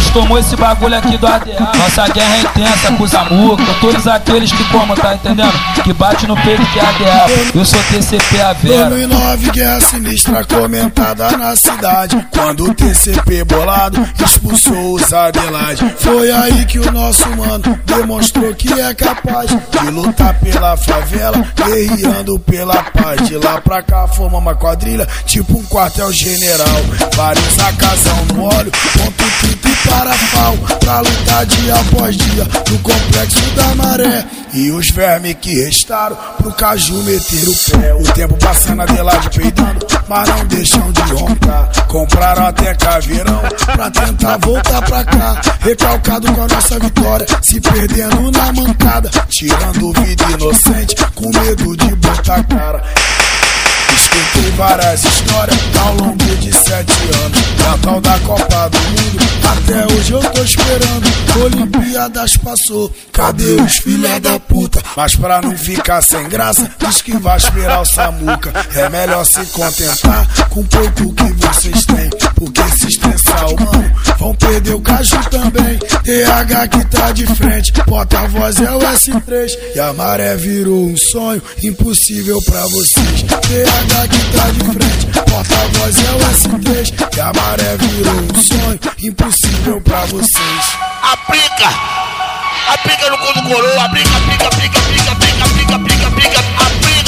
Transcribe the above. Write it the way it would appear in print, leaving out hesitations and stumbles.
tomou esse bagulho aqui do ADA. Nossa guerra é intensa com o Samuca. Todos aqueles que como, tá entendendo? Que bate no peito que é ADA. Eu sou TCP a Vera. 2009, guerra sinistra comentada na cidade. Quando o TCP bolado expulsou os Adelaide. Foi aí que o nosso mano demonstrou que é capaz de lutar pela favela, guerreando pela paz. De lá pra cá forma uma quadrilha, tipo um quartel-general. Vários acasão no óleo, ponto 30 e parafal, pra lutar dia após dia no complexo da Maré. E os vermes que restaram pro Caju meter o pé. O tempo passando, Adelaide peidando, mas não deixam de roncar. Compraram até caveirão pra tentar voltar pra cá. Recalcado com a nossa vitória, se perdendo na mancada, tirando vida inocente com medo de botar cara. Escutei várias histórias ao longo de 7 anos. Da tal da Copa do Mundo, até hoje eu tô esperando. Olimpíadas passou, cadê os filha da puta? Mas pra não ficar sem graça, diz que vai esperar o Samuca. É melhor se contentar com pouco que vocês têm, porque se estressar o mano, vão perder o Caju também. TH que tá de frente, porta-voz é o S3. E a Maré virou um sonho impossível pra vocês. TH que tá de frente, porta-voz é o S3. E a Maré virou um sonho impossível pra vocês. Aplica no cu do coroa, aplica, aplica, aplica, aplica, aplica, aplica, aplica, aplica, aplica.